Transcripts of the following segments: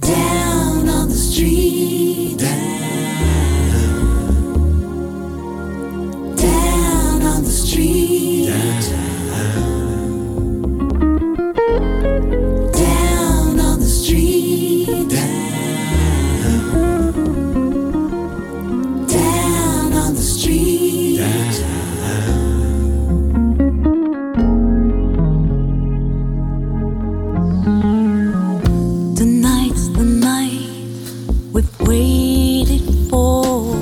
Down on the street, down on the street, down on the street, down on the street. Tonight's the night we've waited for.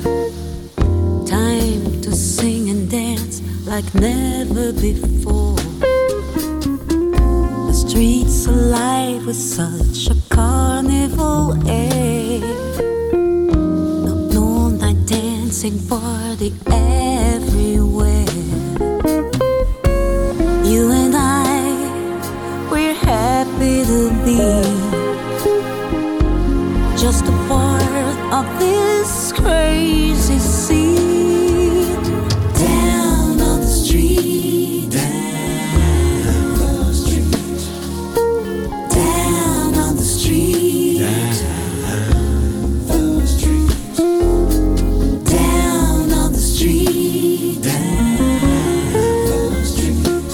Time to sing and dance like never before. The streets alive with such a carnival air. No night dancing party everywhere. You and I, we're happy to be just a part of this crazy scene. Down on the street, down on the street, down on the street, down on the street, down on the street, down on the street,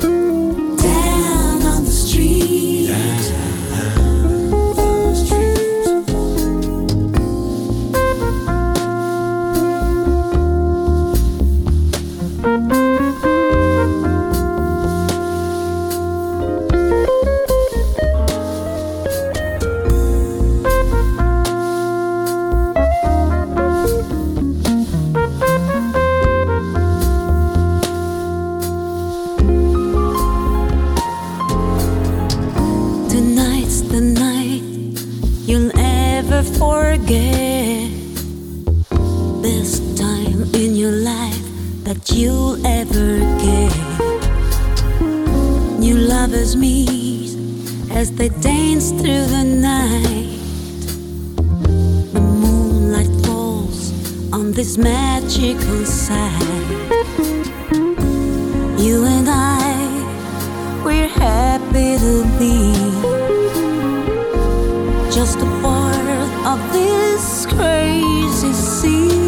down on the street, down on the street. Tonight's the night you'll ever forget. Best time in your life that you'll ever get. New lovers meet as they dance through the night. The moonlight falls on this magical sight. You and I, we're happy to be just a part of this crazy scene.